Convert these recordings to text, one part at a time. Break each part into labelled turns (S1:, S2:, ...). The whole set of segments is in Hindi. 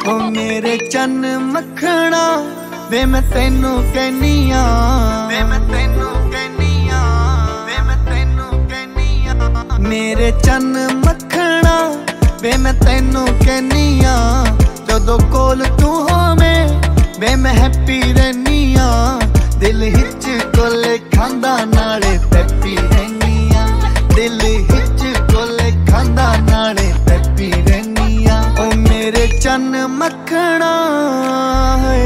S1: ओ मेरे चन्न मखना वे मैं तेनू कहनिया, वे मैं तेनू कहनिया, वे मैं तेनू कहनिया। मेरे चन्न मखना वे मैं तेनू कहनिया, जदों कोल तू होवे वे मैं हैप्पी रहनिया। दिल हिच कोले खांदा नाले पैपी रहनिया, दिल हिच कोले खांदा नाले पैपी रहनिया। ओ मेरे चन्न मखना है।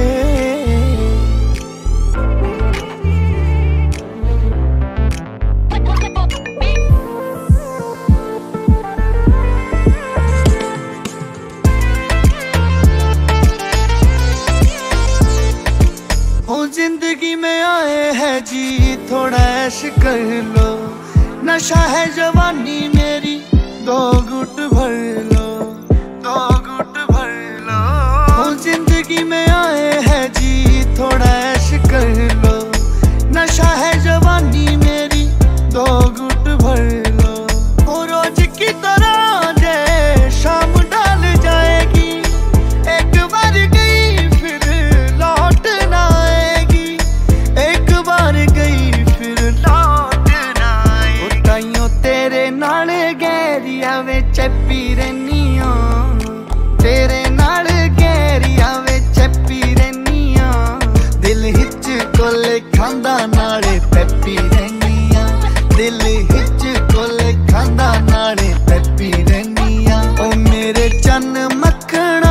S1: जिंदगी में आए है जी थोड़ा ऐश कर लो, नशा है जवानी मेरी दो घुट भर लो, दो घुट भर लो। जिंदगी में आए है जी थोड़ा ऐश कर लो, नशा है जवानी मेरी दो घुट भर लो। वो रोज की तरह जे शाम ढल जाएगी, एक बार गई फिर लौट ना आएगी, एक बार गई फिर लौट ना आएगी। ताइयों तेरे नाल गहरिया वे चैपी रहनिया, तेरे नाल गहरिया वे चैपी रहनिया। दिल हिच कोले खांदा नाले पैपी रहनिया, दिल हिच कोले खांदा नाले पैपी रहनिया। ओ मेरे चन्न मखना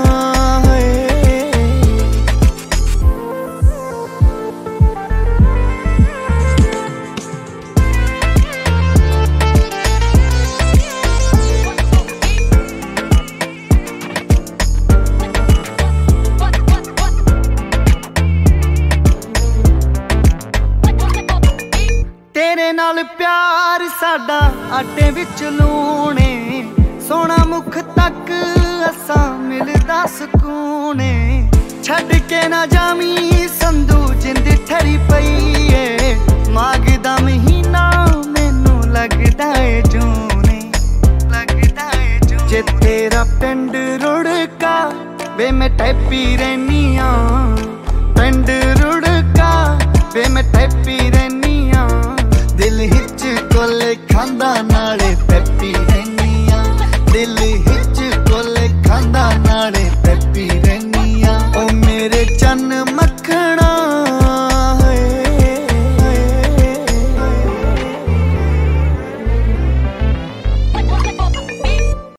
S1: तेरे नाल प्यार साडा आटे विच लूणे, सोना मुख तक असा मिलदा सुकूने। छड़ के ना जामी संधू जिंद ठरी पई है, माघ दा महीना मैनू लगदा है जूने, लगदा है जूने। जे तेरा पिंड रुड़का वे मैं टैपी रहनिया, पिंड रुड़का वे मैं टैपी रहनिया। दिल हिच कोले खांदा नाले